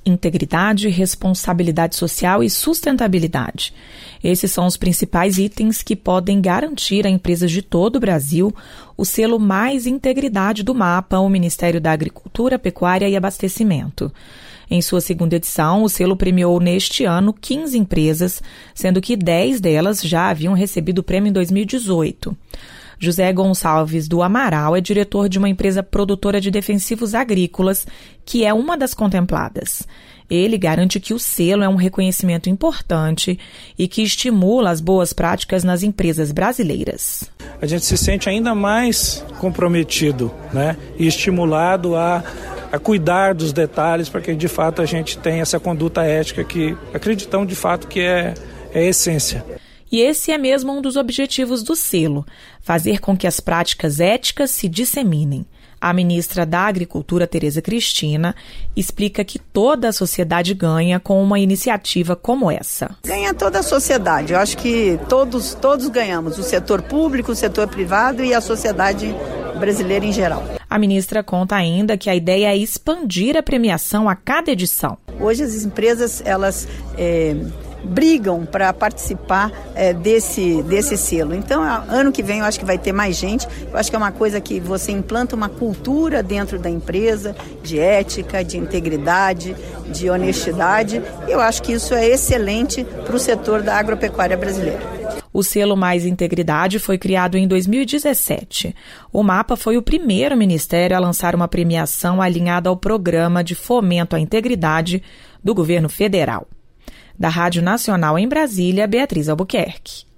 integridade, responsabilidade social e sustentabilidade. Esses são os principais itens que podem garantir a empresas de todo o Brasil o selo Mais Integridade do MAPA, o Ministério da Agricultura, Pecuária e Abastecimento. Em sua segunda edição, o selo premiou neste ano 15 empresas, sendo que 10 delas já haviam recebido o prêmio em 2018. José Gonçalves do Amaral é diretor de uma empresa produtora de defensivos agrícolas, que é uma das contempladas. Ele garante que o selo é um reconhecimento importante e que estimula as boas práticas nas empresas brasileiras. A gente se sente ainda mais comprometido, né, e estimulado a cuidar dos detalhes para que de fato a gente tenha essa conduta ética que acreditamos de fato que é a essência. E esse é mesmo um dos objetivos do selo, fazer com que as práticas éticas se disseminem. A ministra da Agricultura, Tereza Cristina, explica que toda a sociedade ganha com uma iniciativa como essa. Ganha toda a sociedade. Eu acho que todos ganhamos, o setor público, o setor privado e a sociedade brasileira em geral. A ministra conta ainda que a ideia é expandir a premiação a cada edição. Hoje as empresas, elas brigam para participar desse selo. Então, ano que vem eu acho que vai ter mais gente. Eu acho que é uma coisa que você implanta uma cultura dentro da empresa de ética, de integridade, de honestidade. Eu acho que isso é excelente para o setor da agropecuária brasileira. O selo Mais Integridade foi criado em 2017. O MAPA foi o primeiro ministério a lançar uma premiação alinhada ao Programa de Fomento à Integridade do Governo Federal. Da Rádio Nacional em Brasília, Beatriz Albuquerque.